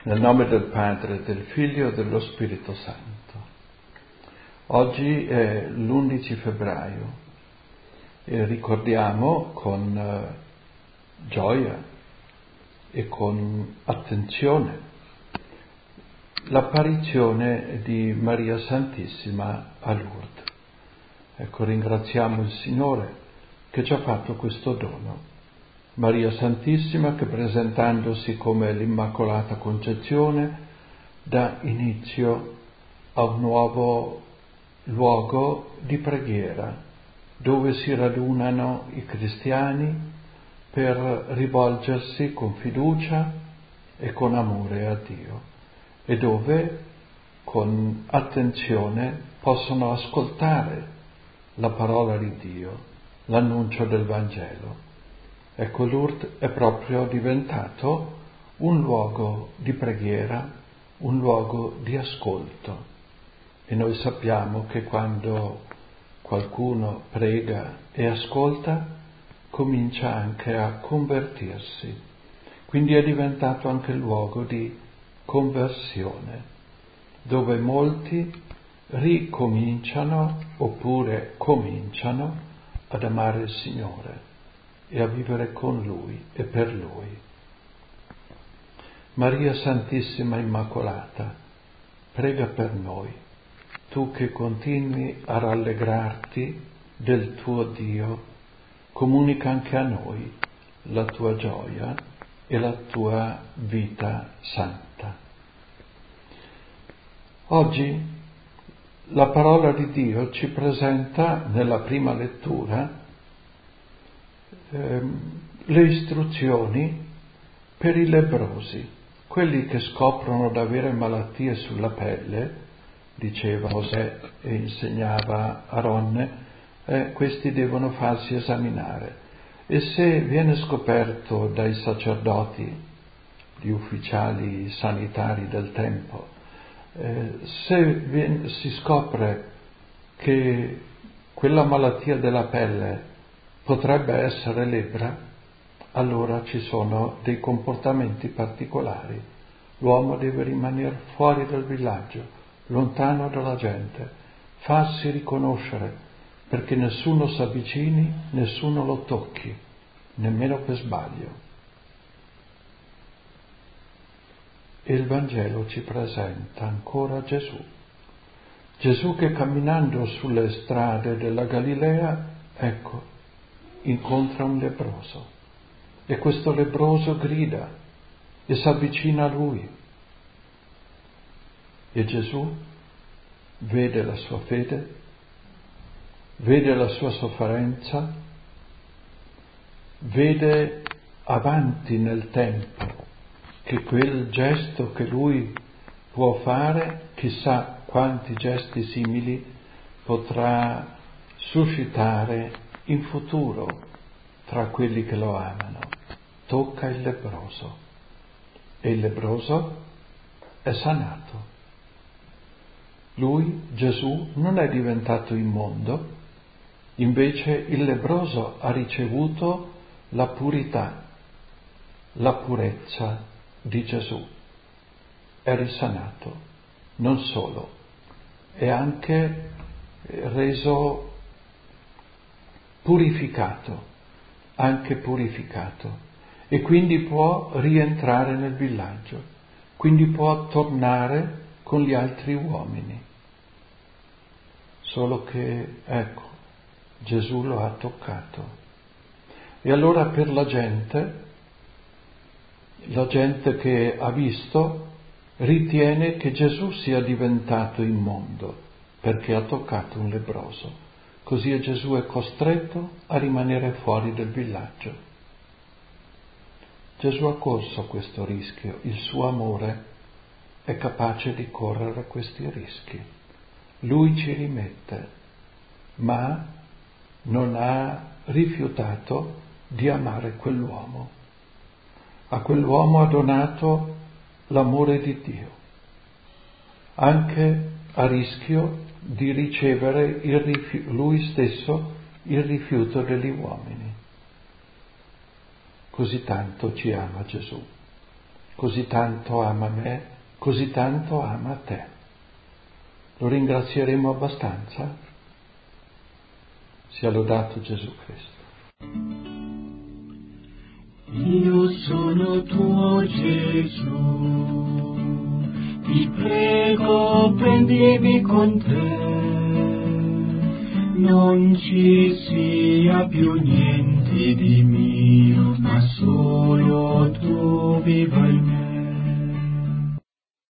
Nel nome del Padre, del Figlio e dello Spirito Santo. Oggi è l'11 febbraio e ricordiamo con gioia e con attenzione l'apparizione di Maria Santissima a Lourdes. Ecco, ringraziamo il Signore che ci ha fatto questo dono. Maria Santissima che, presentandosi come l'Immacolata Concezione, dà inizio a un nuovo luogo di preghiera dove si radunano i cristiani per rivolgersi con fiducia e con amore a Dio e dove con attenzione possono ascoltare la parola di Dio, l'annuncio del Vangelo. Ecco, Lourdes è proprio diventato un luogo di preghiera, un luogo di ascolto. E noi sappiamo che quando qualcuno prega e ascolta, comincia anche a convertirsi. Quindi è diventato anche il luogo di conversione, dove molti ricominciano oppure cominciano ad amare il Signore e a vivere con Lui e per Lui. Maria Santissima Immacolata, prega per noi, tu che continui a rallegrarti del tuo Dio, comunica anche a noi la tua gioia e la tua vita santa. Oggi la parola di Dio ci presenta nella prima lettura le istruzioni per i lebbrosi, quelli che scoprono di avere malattie sulla pelle, diceva Mosè e insegnava Aronne, questi devono farsi esaminare. E se viene scoperto dai sacerdoti, gli ufficiali sanitari del tempo, se si scopre che quella malattia della pelle potrebbe essere lebbra, allora ci sono dei comportamenti particolari. L'uomo deve rimanere fuori dal villaggio, lontano dalla gente, farsi riconoscere, perché nessuno si avvicini, nessuno lo tocchi, nemmeno per sbaglio. E il Vangelo ci presenta ancora Gesù. Gesù che camminando sulle strade della Galilea, ecco, incontra un lebbroso e questo lebbroso grida e si avvicina a lui e Gesù vede la sua fede, vede la sua sofferenza, vede avanti nel tempo che quel gesto che lui può fare, chissà quanti gesti simili potrà suscitare in futuro tra quelli che lo amano. Tocca il lebbroso e il lebbroso è sanato. Lui, Gesù, non è diventato immondo, invece il lebbroso ha ricevuto la purità, la purezza di Gesù. È risanato, non solo, è anche reso purificato, anche purificato, e quindi può rientrare nel villaggio, quindi può tornare con gli altri uomini. Solo che, ecco, Gesù lo ha toccato. E allora per la gente che ha visto ritiene che Gesù sia diventato immondo perché ha toccato un lebbroso. Così Gesù è costretto a rimanere fuori del villaggio. Gesù ha corso questo rischio, il suo amore è capace di correre questi rischi. Lui ci rimette, ma non ha rifiutato di amare quell'uomo. A quell'uomo ha donato l'amore di Dio, anche a rischio di ricevere lui stesso il rifiuto degli uomini. Così tanto ci ama Gesù. così tanto ama me, così tanto ama te. Lo ringrazieremo abbastanza? Sia lodato Gesù Cristo. Io sono tuo Gesù, ti prego prendimi con te, non ci sia più niente di mio, ma solo tu viva in me.